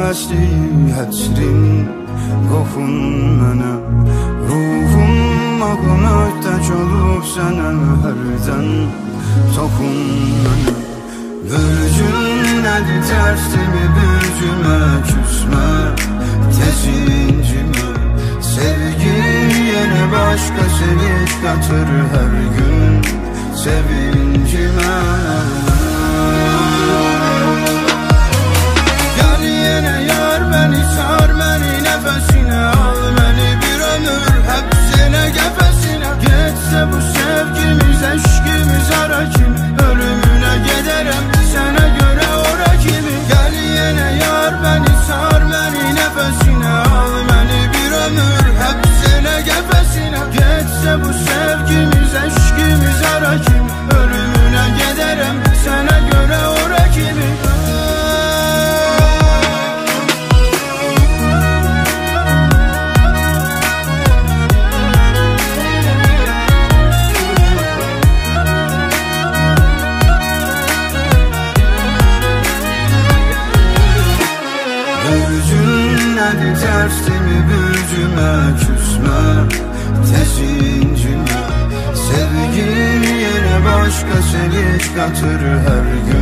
nəfəslik həcrin qoxun mənə. Ruhum ağınır tək olub sənə, hərdən toxun mənə. Bürcün nədir tərsimi bürcümə, küsmə tez incimə. Sevgi yenə başqa sevinç qatır hər gün sevincimə. Gəl yenə yar məni, sar məni nəfəsinə, al məni bir ömür həbsinə qəfəsinə. Getsə bu sevgimiz, eşqimiz ara kimi, ölümünə gedərəm sənə görə ora kimi. Gəl yenə yar məni, sar məni nəfəsinə, al məni bir ömür həbsinə qəfəsinə. Getsə bu sevgimiz, eşqimiz ara kimi, ölümünə gedərəm sənə görə ora kimi. Bürcün nədir tərsimi bürcümə, küsmə tez incimə. Sevgi yenə başqa sevinç qatır hər gün